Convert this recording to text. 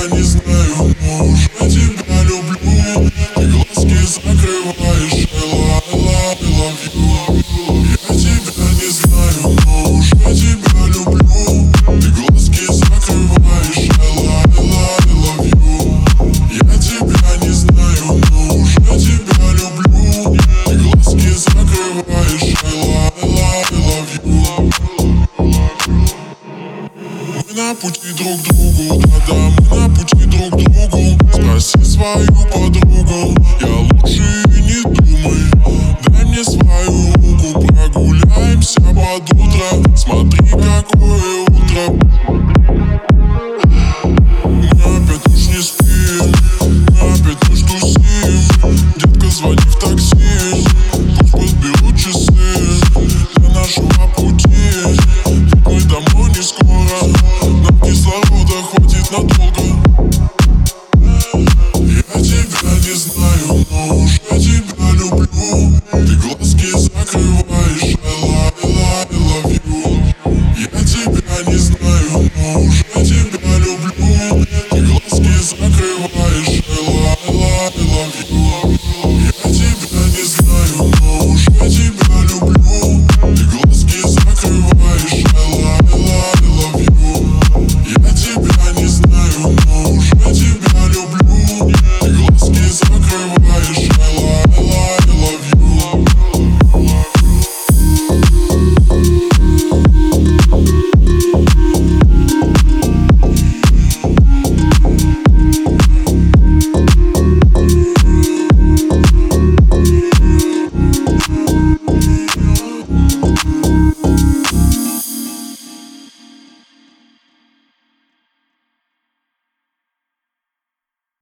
не знаю, но уже тебя люблю. Ты глазки закрываешь, I love you. Я тебя не знаю, но уже тебя люблю. Ты глазки закрываешь, I love you. Я тебя не знаю, но уже тебя люблю. Ты глазки закрываешь, I love you. Мы на пути друг к другу, да-да, мы на пути друг к другу. Спроси свою подругу, я